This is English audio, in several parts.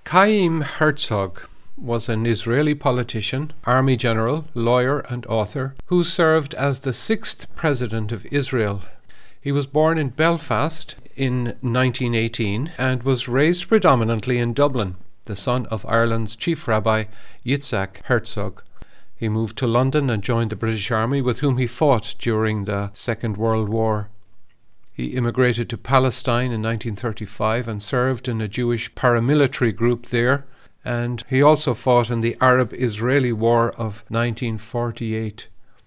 Chaim Herzog was an Israeli politician, army general, lawyer and author who served as the 6th president of Israel. He was born in Belfast in 1918 and was raised predominantly in Dublin, the son of Ireland's chief rabbi Yitzhak Herzog. He moved to London and joined the British Army, with whom he fought during the Second World War. He immigrated to Palestine in 1935 and served in a Jewish paramilitary group there, and he also fought in the Arab-Israeli War of 1948.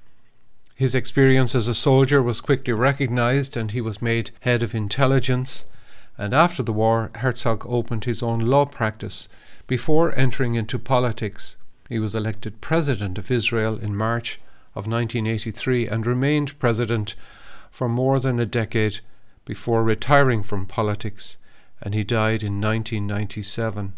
His experience as a soldier was quickly recognized, and he was made head of intelligence. And after the war, Herzog opened his own law practice before entering into politics. He was elected president of Israel in March of 1983 and remained president for more than a decade before retiring from politics, and he died in 1997.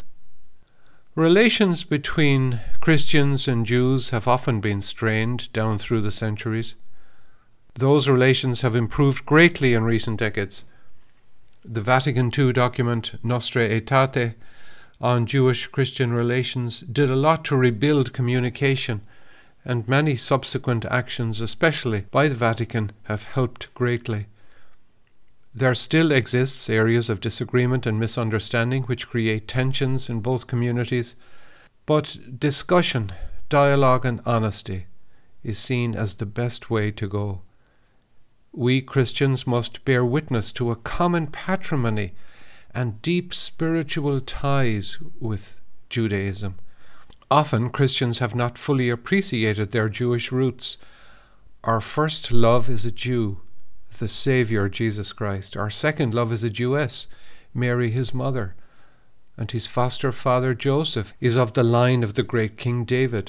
Relations between Christians and Jews have often been strained down through the centuries. Those relations have improved greatly in recent decades. The Vatican II document Nostra Aetate on Jewish-Christian relations did a lot to rebuild communication, and many subsequent actions, especially by the Vatican, have helped greatly. There still exists areas of disagreement and misunderstanding which create tensions in both communities, but discussion, dialogue and honesty is seen as the best way to go. We Christians must bear witness to a common patrimony and deep spiritual ties with Judaism. Often Christians have not fully appreciated their Jewish roots. Our first love is a Jew, the Saviour Jesus Christ. Our second love is a Jewess, Mary his mother. And his foster father Joseph is of the line of the great King David.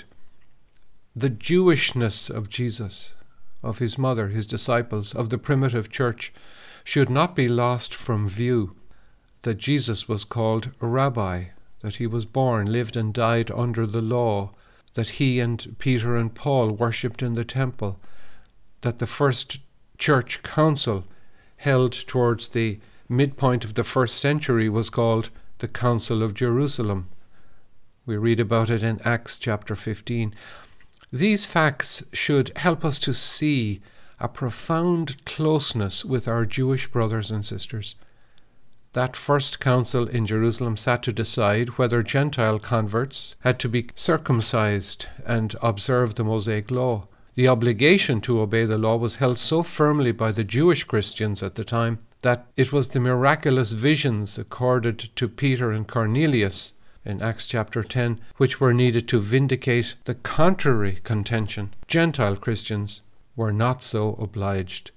The Jewishness of Jesus, of his mother, his disciples, of the primitive church, should not be lost from view. That Jesus was called a rabbi, that he was born, lived and died under the law, that he and Peter and Paul worshipped in the temple, that the first church council held towards the midpoint of the first century was called the Council of Jerusalem. We read about it in Acts chapter 15. These facts should help us to see a profound closeness with our Jewish brothers and sisters. That first council in Jerusalem sat to decide whether Gentile converts had to be circumcised and observe the Mosaic law. The obligation to obey the law was held so firmly by the Jewish Christians at the time that it was the miraculous visions accorded to Peter and Cornelius in Acts chapter 10 which were needed to vindicate the contrary contention. Gentile Christians were not so obliged.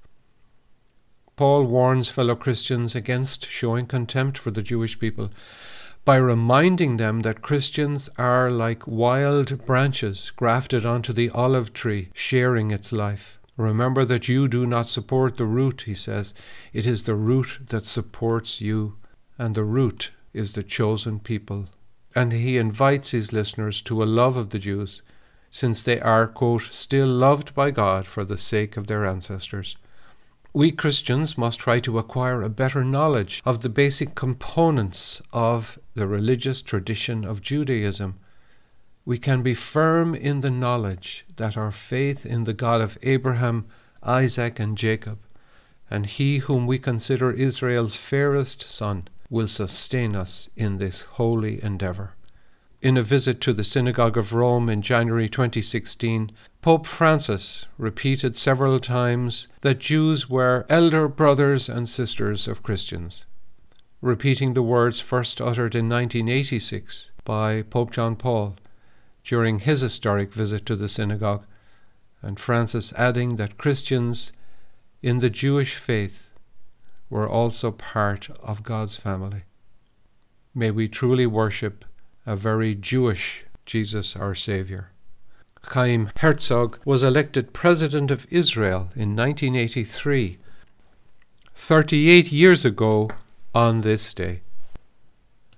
Paul warns fellow Christians against showing contempt for the Jewish people by reminding them that Christians are like wild branches grafted onto the olive tree, sharing its life. Remember that you do not support the root, he says. It is the root that supports you, and the root is the chosen people. And he invites his listeners to a love of the Jews, since they are, quote, still loved by God for the sake of their ancestors. We Christians must try to acquire a better knowledge of the basic components of the religious tradition of Judaism. We can be firm in the knowledge that our faith in the God of Abraham, Isaac, and Jacob, and he whom we consider Israel's fairest son, will sustain us in this holy endeavor. In a visit to the Synagogue of Rome in January 2016, Pope Francis repeated several times that Jews were elder brothers and sisters of Christians, repeating the words first uttered in 1986 by Pope John Paul during his historic visit to the synagogue, and Francis adding that Christians in the Jewish faith were also part of God's family. May we truly worship a very Jewish Jesus our Saviour. Chaim Herzog was elected President of Israel in 1983, 38 years ago on this day.